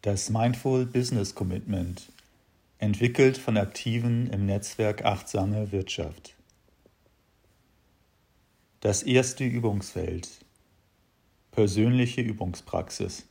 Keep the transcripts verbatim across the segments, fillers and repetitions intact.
Das Mindful Business Commitment, entwickelt von Aktiven im Netzwerk Achtsame Wirtschaft. Das erste Übungsfeld: Persönliche Übungspraxis.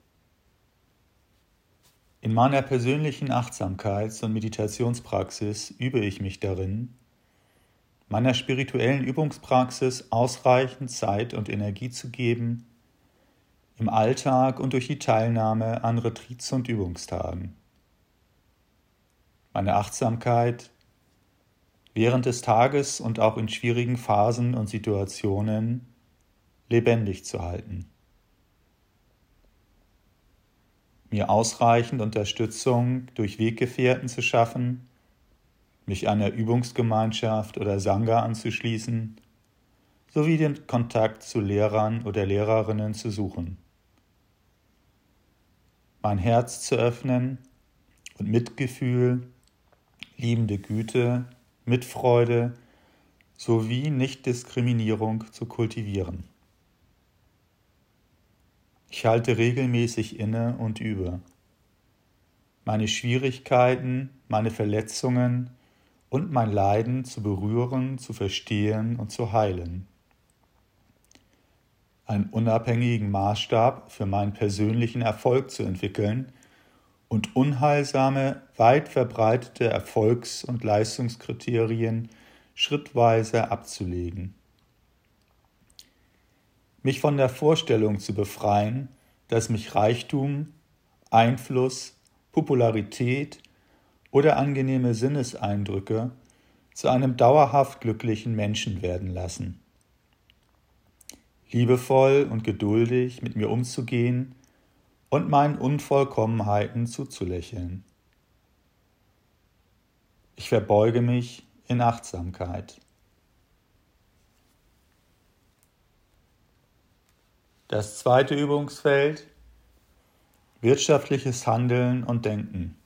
In meiner persönlichen Achtsamkeits- und Meditationspraxis übe ich mich darin, meiner spirituellen Übungspraxis ausreichend Zeit und Energie zu geben, im Alltag und durch die Teilnahme an Retreats und Übungstagen. Meine Achtsamkeit während des Tages und auch in schwierigen Phasen und Situationen lebendig zu halten. Mir ausreichend Unterstützung durch Weggefährten zu schaffen, mich einer Übungsgemeinschaft oder Sangha anzuschließen, sowie den Kontakt zu Lehrern oder Lehrerinnen zu suchen. Mein Herz zu öffnen und Mitgefühl, liebende Güte, Mitfreude sowie Nichtdiskriminierung zu kultivieren. Ich halte regelmäßig inne und übe. Meine Schwierigkeiten, meine Verletzungen und mein Leiden zu berühren, zu verstehen und zu heilen. Einen unabhängigen Maßstab für meinen persönlichen Erfolg zu entwickeln und unheilsame, weit verbreitete Erfolgs- und Leistungskriterien schrittweise abzulegen. Mich von der Vorstellung zu befreien, dass mich Reichtum, Einfluss, Popularität oder angenehme Sinneseindrücke zu einem dauerhaft glücklichen Menschen werden lassen. Liebevoll und geduldig mit mir umzugehen und meinen Unvollkommenheiten zuzulächeln. Ich verbeuge mich in Achtsamkeit. Das zweite Übungsfeld: wirtschaftliches Handeln und Denken.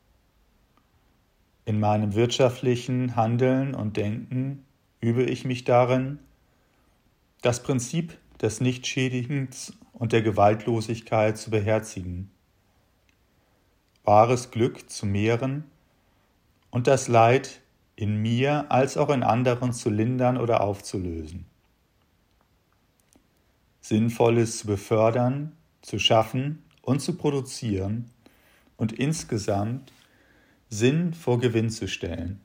In meinem wirtschaftlichen Handeln und Denken übe ich mich darin, das Prinzip des Nichtschädigens und der Gewaltlosigkeit zu beherzigen, wahres Glück zu mehren und das Leid in mir als auch in anderen zu lindern oder aufzulösen. Sinnvolles zu befördern, zu schaffen und zu produzieren und insgesamt Sinn vor Gewinn zu stellen.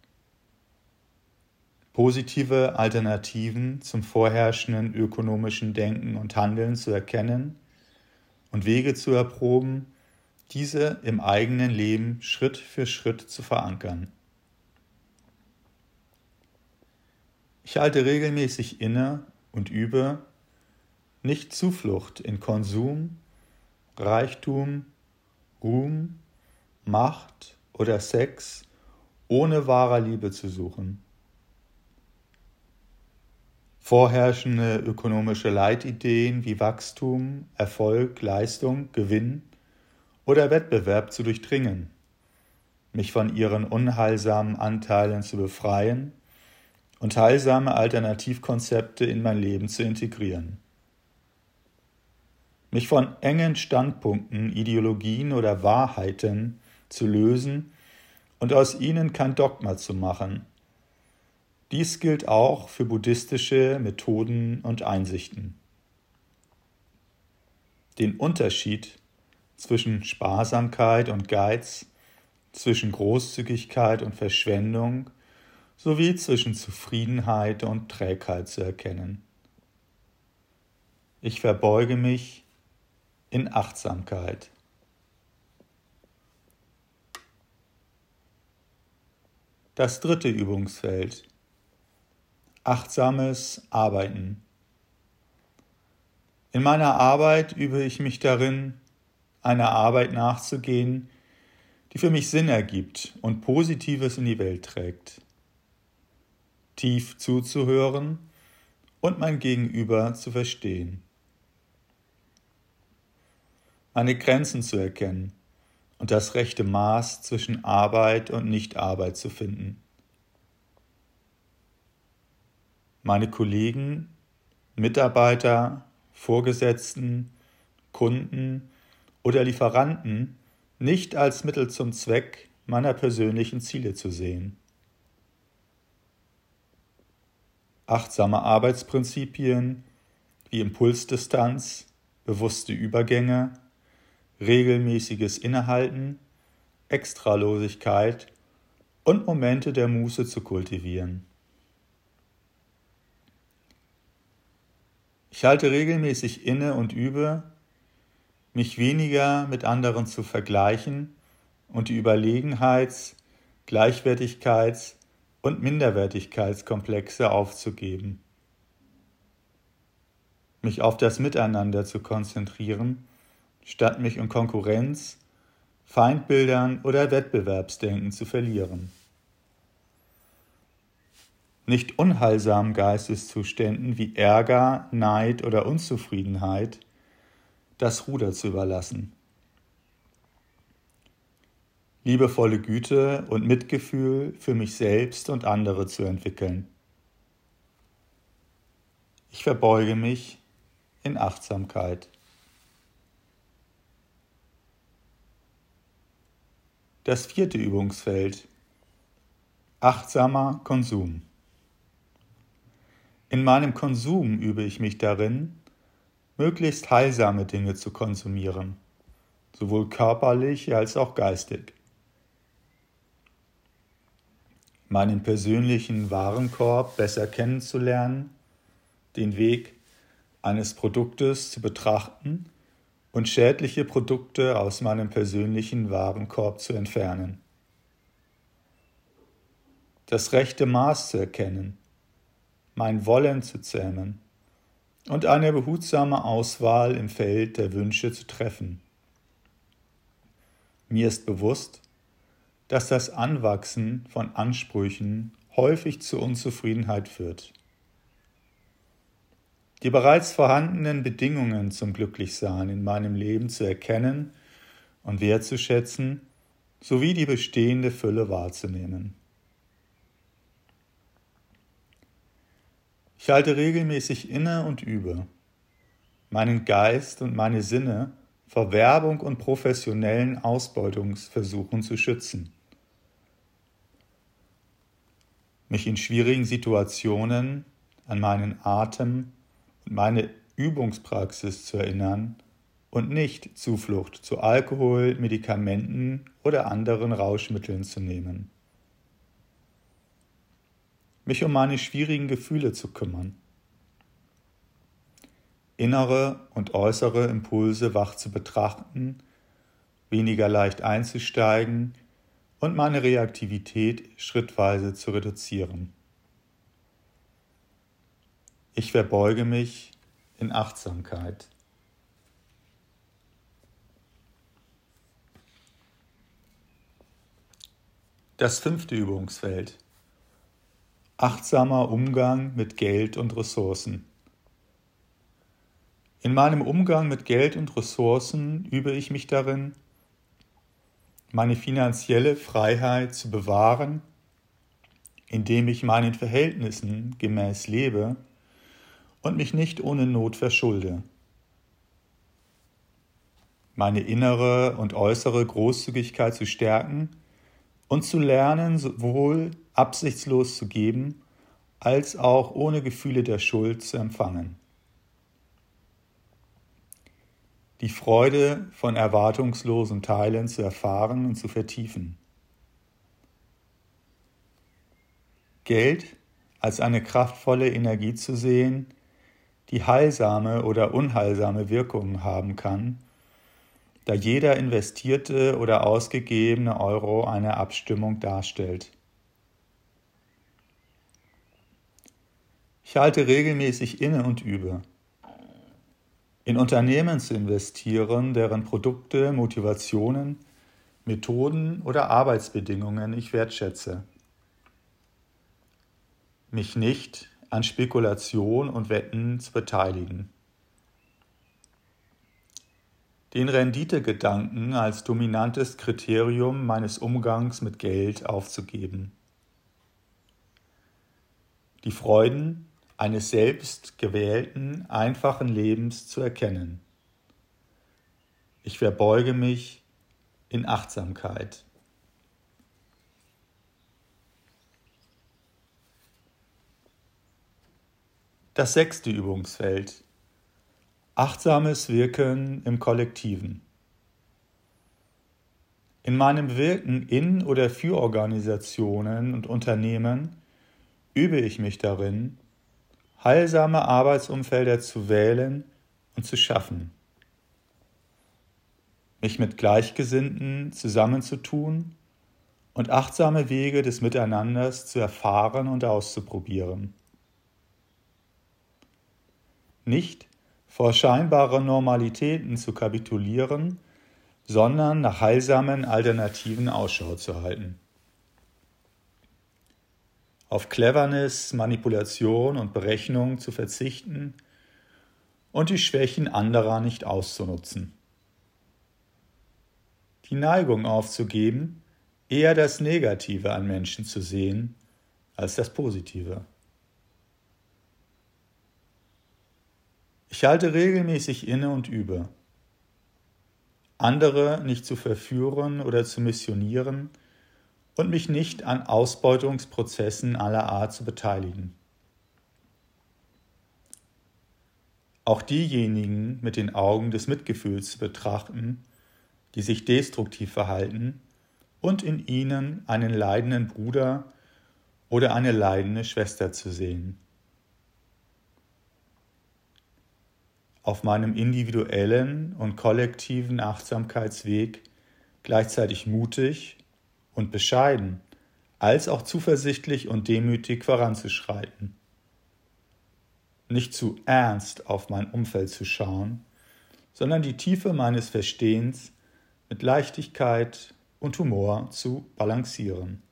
Positive Alternativen zum vorherrschenden ökonomischen Denken und Handeln zu erkennen und Wege zu erproben, diese im eigenen Leben Schritt für Schritt zu verankern. Ich halte regelmäßig inne und übe, nicht Zuflucht in Konsum, Reichtum, Ruhm, Macht oder Sex ohne wahrer Liebe zu suchen. Vorherrschende ökonomische Leitideen wie Wachstum, Erfolg, Leistung, Gewinn oder Wettbewerb zu durchdringen, mich von ihren unheilsamen Anteilen zu befreien und heilsame Alternativkonzepte in mein Leben zu integrieren. Mich von engen Standpunkten, Ideologien oder Wahrheiten zu lösen und aus ihnen kein Dogma zu machen. Dies gilt auch für buddhistische Methoden und Einsichten. Den Unterschied zwischen Sparsamkeit und Geiz, zwischen Großzügigkeit und Verschwendung sowie zwischen Zufriedenheit und Trägheit zu erkennen. Ich verbeuge mich in Achtsamkeit. Das dritte Übungsfeld: achtsames Arbeiten. In meiner Arbeit übe ich mich darin, einer Arbeit nachzugehen, die für mich Sinn ergibt und Positives in die Welt trägt. Tief zuzuhören und mein Gegenüber zu verstehen. Meine Grenzen zu erkennen und das rechte Maß zwischen Arbeit und Nichtarbeit zu finden. Meine Kollegen, Mitarbeiter, Vorgesetzten, Kunden oder Lieferanten nicht als Mittel zum Zweck meiner persönlichen Ziele zu sehen. Achtsame Arbeitsprinzipien wie Impulsdistanz, bewusste Übergänge, regelmäßiges Innehalten, Extralosigkeit und Momente der Muße zu kultivieren. Ich halte regelmäßig inne und übe, mich weniger mit anderen zu vergleichen und die Überlegenheits-, Gleichwertigkeits- und Minderwertigkeitskomplexe aufzugeben. Mich auf das Miteinander zu konzentrieren, statt mich in Konkurrenz, Feindbildern oder Wettbewerbsdenken zu verlieren. Nicht unheilsamen Geisteszuständen wie Ärger, Neid oder Unzufriedenheit das Ruder zu überlassen. Liebevolle Güte und Mitgefühl für mich selbst und andere zu entwickeln. Ich verbeuge mich in Achtsamkeit. Das vierte Übungsfeld: achtsamer Konsum. In meinem Konsum übe ich mich darin, möglichst heilsame Dinge zu konsumieren, sowohl körperlich als auch geistig. Meinen persönlichen Warenkorb besser kennenzulernen, den Weg eines Produktes zu betrachten und schädliche Produkte aus meinem persönlichen Warenkorb zu entfernen. Das rechte Maß zu erkennen, mein Wollen zu zähmen und eine behutsame Auswahl im Feld der Wünsche zu treffen. Mir ist bewusst, dass das Anwachsen von Ansprüchen häufig zu Unzufriedenheit führt. Die bereits vorhandenen Bedingungen zum Glücklichsein in meinem Leben zu erkennen und wertzuschätzen, sowie die bestehende Fülle wahrzunehmen. Ich halte regelmäßig inne und übe, meinen Geist und meine Sinne vor Werbung und professionellen Ausbeutungsversuchen zu schützen. Mich in schwierigen Situationen an meinen Atem und meine Übungspraxis zu erinnern und nicht Zuflucht zu Alkohol, Medikamenten oder anderen Rauschmitteln zu nehmen. Mich um meine schwierigen Gefühle zu kümmern. Innere und äußere Impulse wach zu betrachten, weniger leicht einzusteigen und meine Reaktivität schrittweise zu reduzieren. Ich verbeuge mich in Achtsamkeit. Das fünfte Übungsfeld: achtsamer Umgang mit Geld und Ressourcen. In meinem Umgang mit Geld und Ressourcen übe ich mich darin, meine finanzielle Freiheit zu bewahren, indem ich meinen Verhältnissen gemäß lebe und mich nicht ohne Not verschulde. Meine innere und äußere Großzügigkeit zu stärken und zu lernen, sowohl absichtslos zu geben, als auch ohne Gefühle der Schuld zu empfangen. Die Freude von erwartungslosen Teilen zu erfahren und zu vertiefen. Geld als eine kraftvolle Energie zu sehen, die heilsame oder unheilsame Wirkungen haben kann, da jeder investierte oder ausgegebene Euro eine Abstimmung darstellt. Ich halte regelmäßig inne und übe, in Unternehmen zu investieren, deren Produkte, Motivationen, Methoden oder Arbeitsbedingungen ich wertschätze. Mich nicht an Spekulation und Wetten zu beteiligen. Den Renditegedanken als dominantes Kriterium meines Umgangs mit Geld aufzugeben. Die Freuden eines selbst gewählten, einfachen Lebens zu erkennen. Ich verbeuge mich in Achtsamkeit. Das sechste Übungsfeld. Achtsames Wirken im Kollektiven. In meinem Wirken in oder für Organisationen und Unternehmen übe ich mich darin, heilsame Arbeitsumfelder zu wählen und zu schaffen, mich mit Gleichgesinnten zusammenzutun und achtsame Wege des Miteinanders zu erfahren und auszuprobieren. Nicht vor scheinbaren Normalitäten zu kapitulieren, sondern nach heilsamen Alternativen Ausschau zu halten. Auf Cleverness, Manipulation und Berechnung zu verzichten und die Schwächen anderer nicht auszunutzen. Die Neigung aufzugeben, eher das Negative an Menschen zu sehen, als das Positive. Ich halte regelmäßig inne und übe. Andere nicht zu verführen oder zu missionieren und mich nicht an Ausbeutungsprozessen aller Art zu beteiligen. Auch diejenigen mit den Augen des Mitgefühls zu betrachten, die sich destruktiv verhalten und in ihnen einen leidenden Bruder oder eine leidende Schwester zu sehen. Auf meinem individuellen und kollektiven Achtsamkeitsweg gleichzeitig mutig und bescheiden, als auch zuversichtlich und demütig voranzuschreiten. Nicht zu ernst auf mein Umfeld zu schauen, sondern die Tiefe meines Verstehens mit Leichtigkeit und Humor zu balancieren.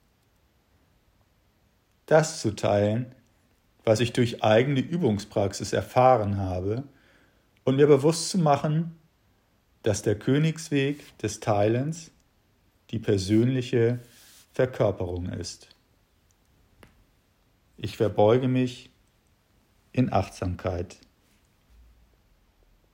Das zu teilen, was ich durch eigene Übungspraxis erfahren habe, und mir bewusst zu machen, dass der Königsweg des Teilens die persönliche Verkörperung ist. Ich verbeuge mich in Achtsamkeit.